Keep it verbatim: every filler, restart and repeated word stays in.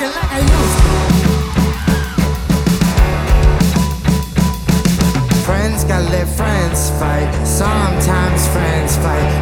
rocking like I used to. Friends gotta let friends fight. Sometimes friends fight.